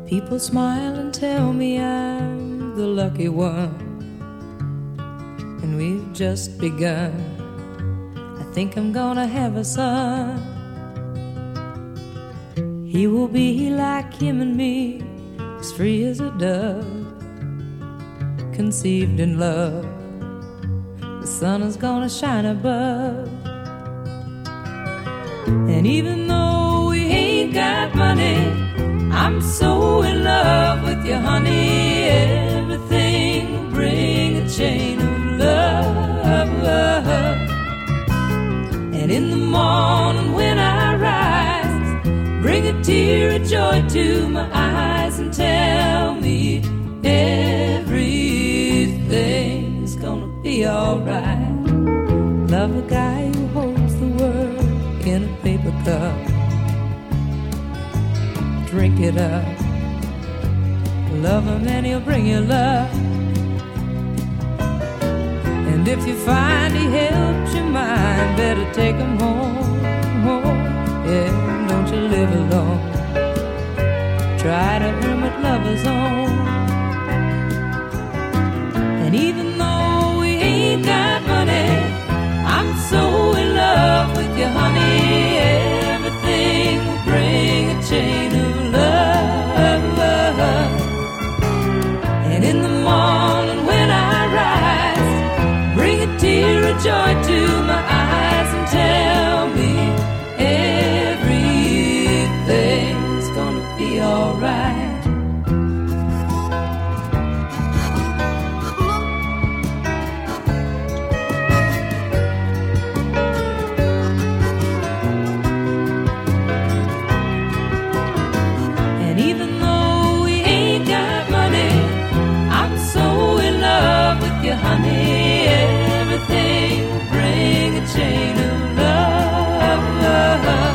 People smile and tell me I'm the lucky one, and we've just begun. I think I'm gonna have a son. He will be like him and me, as free as a dove, conceived in love. The sun is gonna shine above. And even though we ain't got money, I'm so in love with you, honey. Everything will bring a chain of love. And in the morning when I rise, bring a tear of joy to my eyes and tell me everything's gonna be alright. Love a guy who holds the world in a paper cup. Drink it up. Love him and he'll bring you love. And if you find he helps your mind, better take him home, home. Yeah, don't you live alone. Try to earn what lovers own. And even though we ain't got money, I'm so in love with you, honey. Everything will bring a chain of love. And in the morning when I rise, bring a tear of joy to my eyes and tell me everything's gonna be alright. Honey, everything will bring a chain of love.